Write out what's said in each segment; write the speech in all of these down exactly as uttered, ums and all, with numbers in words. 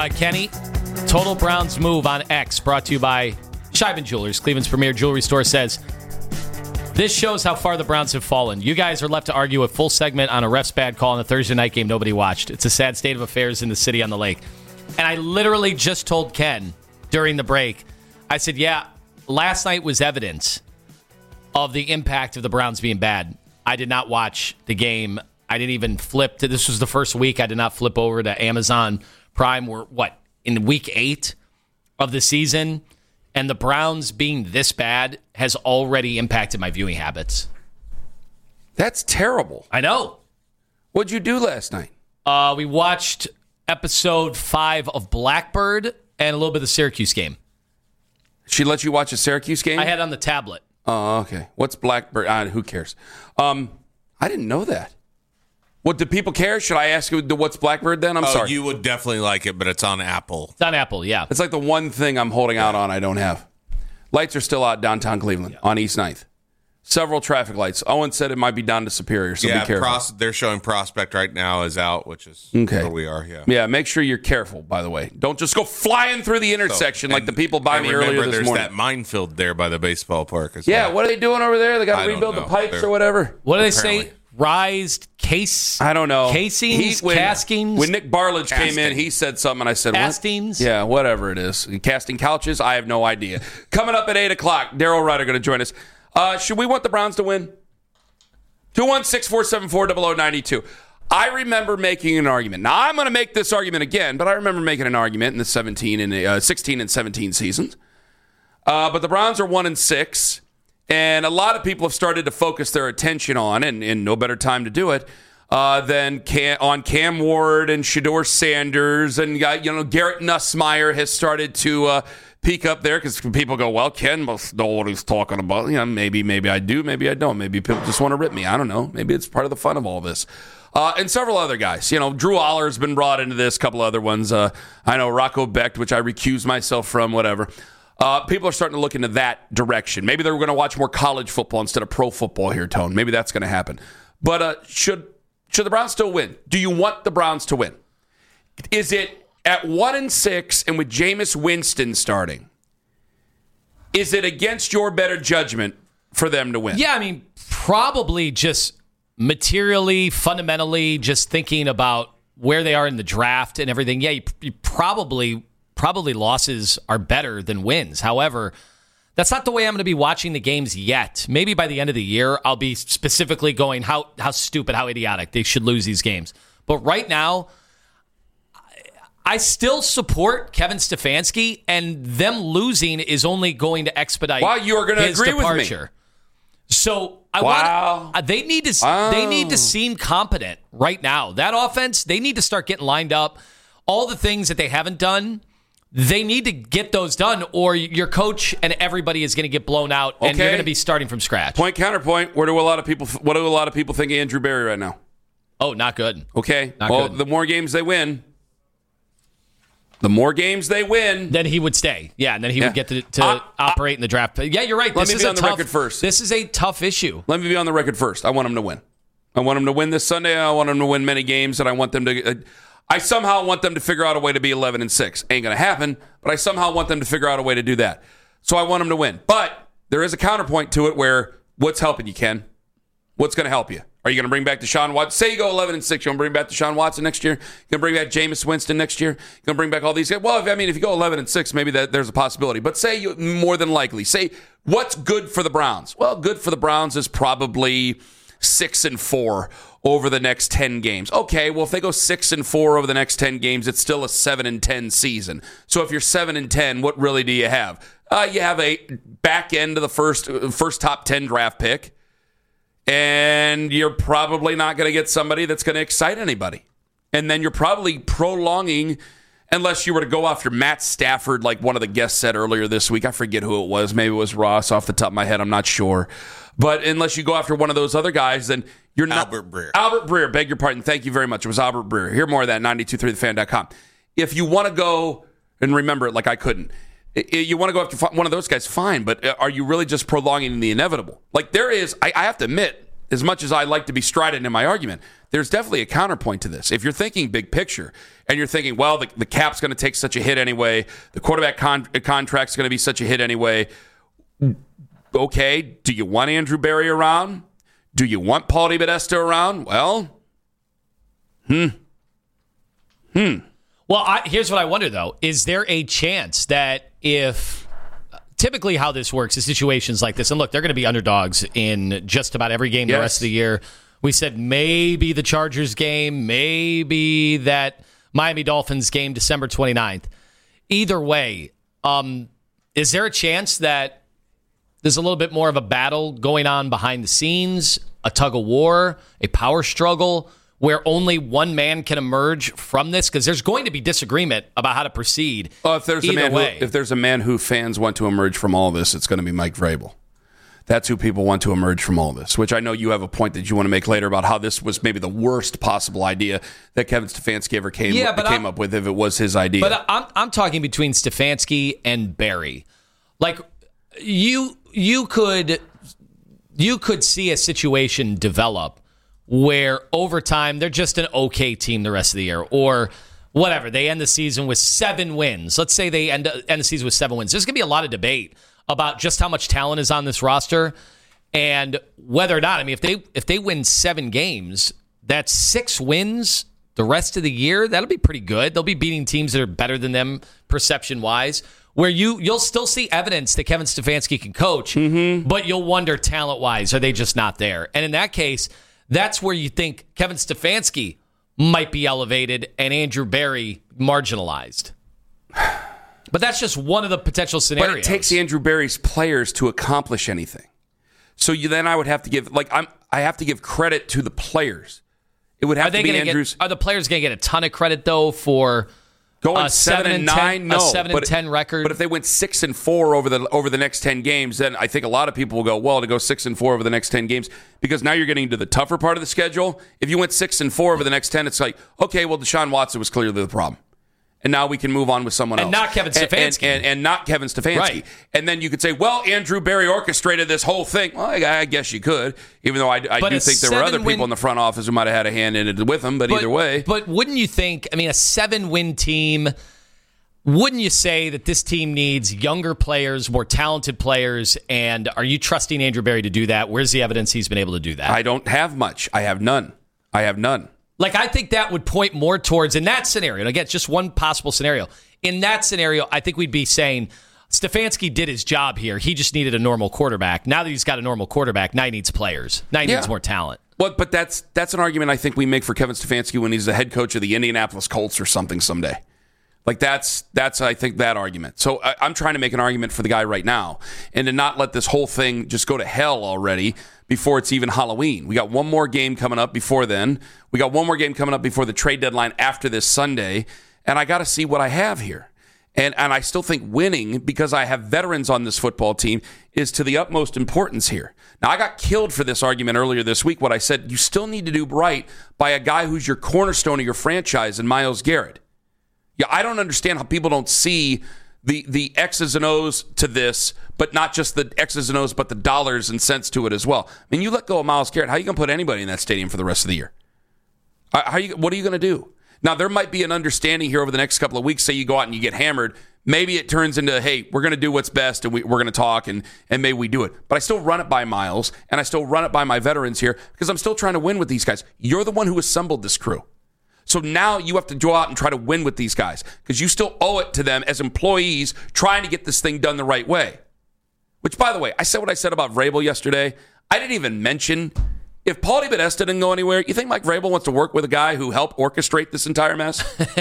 Uh, Kenny, Total Browns move on X, brought to you by Scheiben Jewelers, Cleveland's premier jewelry store, says, this shows how far the Browns have fallen. You guys are left to argue a full segment on a ref's bad call in a Thursday night game nobody watched. It's a sad state of affairs in the city on the lake. And I literally just told Ken during the break, I said, yeah, last night was evidence of the impact of the Browns being bad. I did not watch the game. I didn't even flip to, this was the first week I did not flip over to Amazon Prime. We're, what, in week eight of the season? And the Browns being this bad has already impacted my viewing habits. That's terrible. I know. What'd you do last night? Uh, we watched episode five of Blackbird and a little bit of the Syracuse game. She let you watch a Syracuse game? I had it on the tablet. Oh, okay. What's Blackbird? Uh, who cares? Um, I didn't know that. What, do people care? Should I ask you what's Blackbird then? I'm oh, sorry. You would definitely like it, but it's on Apple. It's on Apple, yeah. It's like the one thing I'm holding out on I don't have. Lights are still out downtown Cleveland yeah. on East ninth. Several traffic lights. Owen said it might be down to Superior, so yeah, be careful. Pros- they're showing Prospect right now is out, which is okay. where we are. Yeah, yeah. Make sure you're careful, by the way. Don't just go flying through the intersection so, and, like the people by me remember, earlier this there's morning. There's that minefield there by the baseball park as yeah, well. what are they doing over there? They got to I rebuild the pipes they're, or whatever? What do they apparently. say? Rised case? I don't know. Casings? He, when, Caskings? When Nick Barlage Casting. came in, he said something, and I said, Castings? what? Yeah, whatever it is. Casting couches? I have no idea. Coming up at eight o'clock, Daryl Ryder going to join us. Uh, should we want the Browns to win? two one six, four seven four, zero zero nine two. I remember making an argument. Now, I'm going to make this argument again, but I remember making an argument in the seventeen and uh, sixteen and seventeen seasons. Uh, but the Browns are one and six, and a lot of people have started to focus their attention on, and, and no better time to do it, uh, than Cam, on Cam Ward and Shedeur Sanders, and uh, you know Garrett Nussmeier has started to uh, peek up there because people go, well, Ken must know what he's talking about. You know, maybe, maybe I do, maybe I don't. Maybe people just want to rip me. I don't know. Maybe it's part of the fun of all this. Uh, and several other guys. You know, Drew Aller's been brought into this, a couple other ones. Uh, I know Rocco Becht, which I recuse myself from, whatever. Uh, people are starting to look into that direction. Maybe they're going to watch more college football instead of pro football here, Tone. Maybe that's going to happen. But uh, should should the Browns still win? Do you want the Browns to win? Is it at one and six and with Jameis Winston starting, is it against your better judgment for them to win? Yeah, I mean, probably just materially, fundamentally, just thinking about where they are in the draft and everything. Yeah, you, you probably probably losses are better than wins. However, that's not the way I'm going to be watching the games yet. Maybe by the end of the year, I'll be specifically going, how how stupid, how idiotic they should lose these games. But right now, I still support Kevin Stefanski, and them losing is only going to expedite wow, you are going to his agree departure. With me. So I wow. want uh, they need to wow. they need to seem competent right now. That offense, they need to start getting lined up. All the things that they haven't done, they need to get those done, or your coach and everybody is going to get blown out, and okay. you're going to be starting from scratch. Point counterpoint. Where do a lot of people? What do a lot of people think of Andrew Berry right now? Oh, not good. Okay. Not well, good. the more games they win. The more games they win, then he would stay. Yeah, and then he yeah. would get to, to uh, operate uh, in the draft. Yeah, you're right. Let this me is be a on the tough, record first. This is a tough issue. Let me be on the record first. I want them to win. I want them to win this Sunday. I want them to win many games, and I want them to. Uh, I somehow want them to figure out a way to be eleven and six. Ain't going to happen, but I somehow want them to figure out a way to do that. So I want them to win. But there is a counterpoint to it where what's helping you, Ken? What's going to help you? Are you going to bring back Deshaun Watson? Say you go eleven and six. You want to bring back Deshaun Watson next year? You going to bring back Jameis Winston next year? You going to bring back all these guys? Well, if, I mean, if you go eleven and six, maybe that there's a possibility. But say you more than likely. Say what's good for the Browns? Well, good for the Browns is probably six and four over the next ten games. Okay, well, if they go six and four over the next ten games, it's still a seven and ten season. So if you're seven and ten, what really do you have? Uh, you have a back end of the first first top ten draft pick. And you're probably not going to get somebody that's going to excite anybody. And then you're probably prolonging, unless you were to go after Matt Stafford, like one of the guests said earlier this week. I forget who it was. Maybe it was Ross off the top of my head. I'm not sure. But unless you go after one of those other guys, then you're not. Albert Breer. Albert Breer, beg your pardon. Thank you very much. It was Albert Breer. Hear more of that at nine two three the fan dot com. If you want to go and remember it like I couldn't, you want to go after one of those guys, fine. But are you really just prolonging the inevitable? Like there is, I, I have to admit, as much as I like to be strident in my argument, there's definitely a counterpoint to this. If you're thinking big picture and you're thinking, well, the, the cap's going to take such a hit anyway, the quarterback con- contract's going to be such a hit anyway, okay, do you want Andrew Berry around? Do you want Paul DePodesta around? Well, hmm. Hmm. Well, I, here's what I wonder, though. Is there a chance that if typically how this works is situations like this, and look, they're going to be underdogs in just about every game yes. the rest of the year. We said maybe the Chargers game, maybe that Miami Dolphins game December twenty-ninth. Either way, um, is there a chance that there's a little bit more of a battle going on behind the scenes, a tug of war, a power struggle, where only one man can emerge from this? Because there's going to be disagreement about how to proceed. Well, if there's, a man who, if there's a man who fans want to emerge from all this, it's going to be Mike Vrabel. That's who people want to emerge from all this, which I know you have a point that you want to make later about how this was maybe the worst possible idea that Kevin Stefanski ever came, yeah, but came up with if it was his idea. But I'm, I'm talking between Stefanski and Berry. Like, you you could you could see a situation develop where over time they're just an okay team the rest of the year, or whatever. They end the season with seven wins. Let's say they end, end the season with seven wins. There's going to be a lot of debate about just how much talent is on this roster and whether or not. I mean, if they if they win seven games, that's six wins the rest of the year. That'll be pretty good. They'll be beating teams that are better than them perception-wise, where you, you'll still see evidence that Kevin Stefanski can coach, mm-hmm. but you'll wonder talent-wise, are they just not there? And in that case, that's where you think Kevin Stefanski might be elevated and Andrew Berry marginalized. But that's just one of the potential scenarios. But it takes Andrew Berry's players to accomplish anything. So you then I would have to give like I'm I have to give credit to the players. It would have to be Andrew's. Get, are the players going to get a ton of credit though for going seven, seven and nine? ten, no, a seven but and ten record. But if they went six and four over the over the next ten games, then I think a lot of people will go, well, to go six and four over the next ten games, because now you're getting into the tougher part of the schedule. If you went six and four over the next ten, it's like, okay, well, Deshaun Watson was clearly the problem. And now we can move on with someone else. And not Kevin Stefanski. And, and, and, and not Kevin Stefanski. Right. And then you could say, well, Andrew Berry orchestrated this whole thing. Well, I, I guess you could, even though I, I do think there were other people win, in the front office who might have had a hand in it with him, but, but either way. But wouldn't you think, I mean, a seven-win team, wouldn't you say that this team needs younger players, more talented players, and are you trusting Andrew Berry to do that? Where's the evidence he's been able to do that? I don't have much. I have none. I have none. Like, I think that would point more towards, in that scenario, and again, it's just one possible scenario. In that scenario, I think we'd be saying Stefanski did his job here. He just needed a normal quarterback. Now that he's got a normal quarterback, now he needs players. Now he yeah. needs more talent. Well, but that's that's an argument I think we make for Kevin Stefanski when he's the head coach of the Indianapolis Colts or something someday. Like, that's, that's I think, that argument. So I, I'm trying to make an argument for the guy right now and to not let this whole thing just go to hell already before it's even Halloween. We got one more game coming up before then. We got one more game coming up before the trade deadline after this Sunday, and I got to see what I have here. And and I still think winning, because I have veterans on this football team, is to the utmost importance here. Now, I got killed for this argument earlier this week when I said you still need to do right by a guy who's your cornerstone of your franchise in Myles Garrett. Yeah, I don't understand how people don't see the the X's and O's to this, but not just the X's and O's, but the dollars and cents to it as well. I mean, you let go of Myles Garrett, how are you going to put anybody in that stadium for the rest of the year? How are you, what are you going to do? Now, there might be an understanding here over the next couple of weeks. Say you go out and you get hammered. Maybe it turns into, hey, we're going to do what's best, and we, we're going to talk, and, and maybe we do it. But I still run it by Myles, and I still run it by my veterans here, because I'm still trying to win with these guys. You're the one who assembled this crew. So now you have to go out and try to win with these guys, because you still owe it to them as employees trying to get this thing done the right way. Which, by the way, I said what I said about Vrabel yesterday. I didn't even mention, if Paul DePodesta didn't go anywhere, you think Mike Vrabel wants to work with a guy who helped orchestrate this entire mess?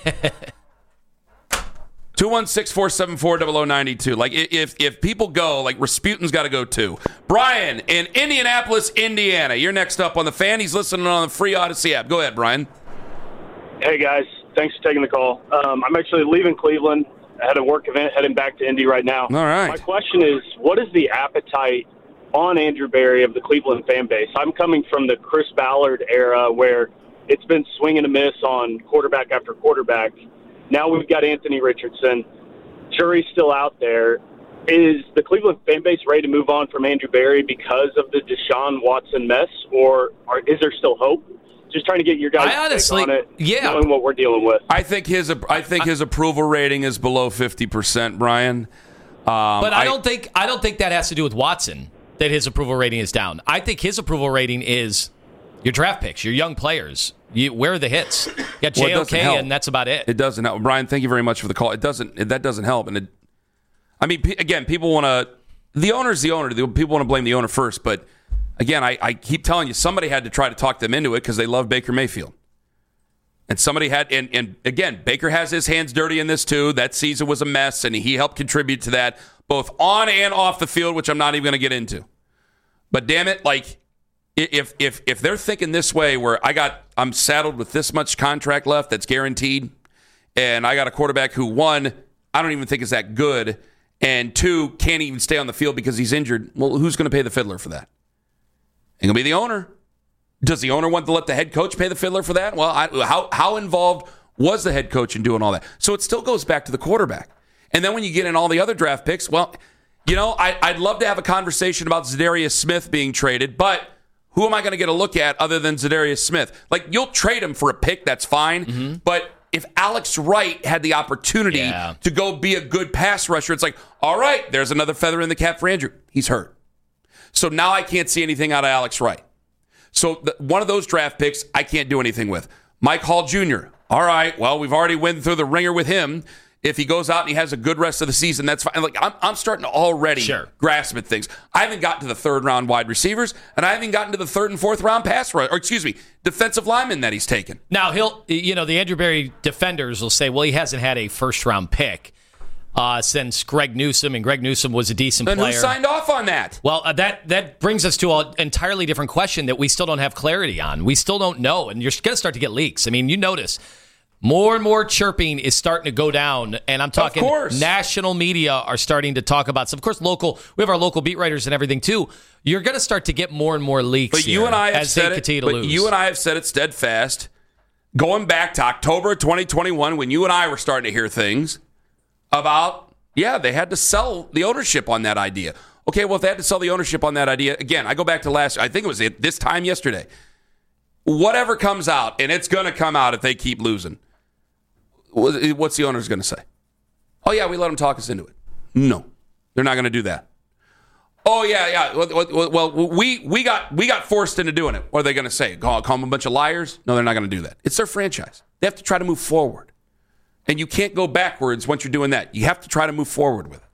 two one six, four seven four, zero zero nine two. Like, if if people go, like, Rasputin's got to go too. Brian in Indianapolis, Indiana. You're next up on the Fan. He's listening on the free Odyssey app. Go ahead, Brian. Hey, guys. Thanks for taking the call. Um, I'm actually leaving Cleveland. I had a work event heading back to Indy right now. All right. My question is, what is the appetite on Andrew Berry of the Cleveland fan base? I'm coming from the Chris Ballard era where it's been swing and a miss on quarterback after quarterback. Now we've got Anthony Richardson. Jury's still out there. is the Cleveland fan base ready to move on from Andrew Berry because of the Deshaun Watson mess, or are, is there still hope? Just trying to get your guys' I honestly, take on it, yeah. knowing what we're dealing with. I think his I think his approval rating is below fifty percent, Brian. Um, but I, I don't think I don't think that has to do with Watson, that his approval rating is down. I think his approval rating is your draft picks, your young players. You, where are the hits? You got J O K, well, and that's about it. It doesn't help. Brian, thank you very much for the call. It doesn't. It, that doesn't help. And it, I mean, p- again, people want to. The owner's the owner. The, people want to blame the owner first. But again, I, I keep telling you, somebody had to try to talk them into it because they love Baker Mayfield. And somebody had, and, and again, Baker has his hands dirty in this too. That season was a mess, and he helped contribute to that, both on and off the field, which I'm not even going to get into. But damn it, like, if if if they're thinking this way, where I got, I'm saddled with this much contract left that's guaranteed, and I got a quarterback who, one, I don't even think is that good, and two, can't even stay on the field because he's injured. Well, who's going to pay the fiddler for that? Ain't going to be the owner. Does the owner want to let the head coach pay the fiddler for that? Well, I, how how involved was the head coach in doing all that? So it still goes back to the quarterback. And then when you get in all the other draft picks, well, you know, I, I'd love to have a conversation about Zadarius Smith being traded, but who am I going to get a look at other than Zadarius Smith? Like, you'll trade him for a pick, that's fine, mm-hmm. but if Alex Wright had the opportunity yeah. to go be a good pass rusher, it's like, all right, there's another feather in the cap for Andrew. He's hurt. So now I can't see anything out of Alex Wright. So the, one of those draft picks, I can't do anything with. Mike Hall Junior All right, well, we've already went through the ringer with him. If he goes out and he has a good rest of the season, that's fine. Like, I'm, I'm starting to already sure. grasp at things. I haven't gotten to the third round wide receivers, and I haven't gotten to the third and fourth round pass rush, or excuse me, defensive linemen that he's taken. Now he'll, you know, the Andrew Berry defenders will say, well, he hasn't had a first round pick uh, since Greg Newsome, and Greg Newsome was a decent and player. Who signed off on that? Well, uh, that that brings us to an entirely different question that we still don't have clarity on. We still don't know, and you're going to start to get leaks. I mean, you notice. More and more chirping is starting to go down, and I'm talking national media are starting to talk about stuff. Of course, local. We have our local beat writers and everything too. You're going to start to get more and more leaks. But you and I have as said they it. continue to But lose. you and I have said it steadfast, going back to October twenty twenty-one, when you and I were starting to hear things about, yeah, they had to sell the ownership on that idea. Okay, well, if they had to sell the ownership on that idea, again, I go back to last. I think it was this time yesterday. Whatever comes out, and it's going to come out if they keep losing. What's the owners going to say? Oh, yeah, we let them talk us into it. No, they're not going to do that. Oh, yeah, yeah. Well, well, we we got we got forced into doing it. What are they going to say? Call, call them a bunch of liars? No, they're not going to do that. It's their franchise. They have to try to move forward. And you can't go backwards once you're doing that. You have to try to move forward with it.